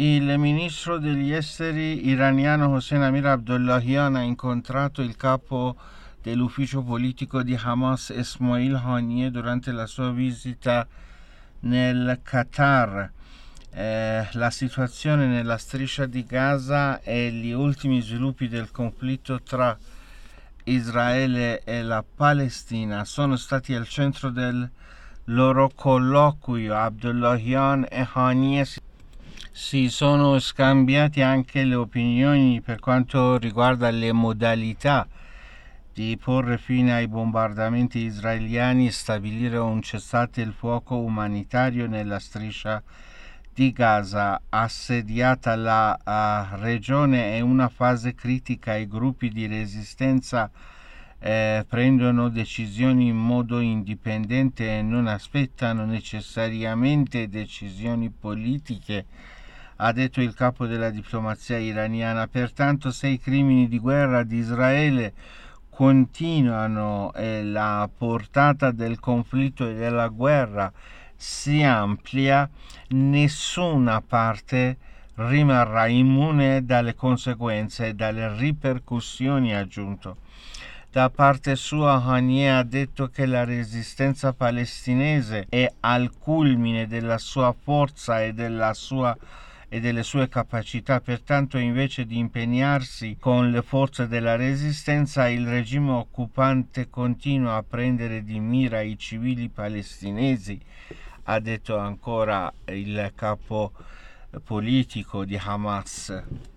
Il ministro degli esteri iraniano Hossein Amir Abdollahian ha incontrato il capo dell'ufficio politico di Hamas Esmail Haniyeh durante la sua visita nel Qatar. La situazione nella striscia di Gaza e gli ultimi sviluppi del conflitto tra Israele e la Palestina sono stati al centro del loro colloquio. Abdollahian e Haniyeh si sono scambiati anche le opinioni per quanto riguarda le modalità di porre fine ai bombardamenti israeliani e stabilire un cessate il fuoco umanitario nella striscia di Gaza. Assediata la regione è una fase critica, i gruppi di resistenza prendono decisioni in modo indipendente e non aspettano necessariamente decisioni politiche, ha detto il capo della diplomazia iraniana. Pertanto, se i crimini di guerra di Israele continuano e la portata del conflitto e della guerra si amplia, nessuna parte rimarrà immune dalle conseguenze e dalle ripercussioni, ha aggiunto. Da parte sua, Haniyeh ha detto che la resistenza palestinese è al culmine della sua forza e delle sue capacità. Pertanto, invece di impegnarsi con le forze della resistenza, il regime occupante continua a prendere di mira i civili palestinesi, ha detto ancora il capo politico di Hamas.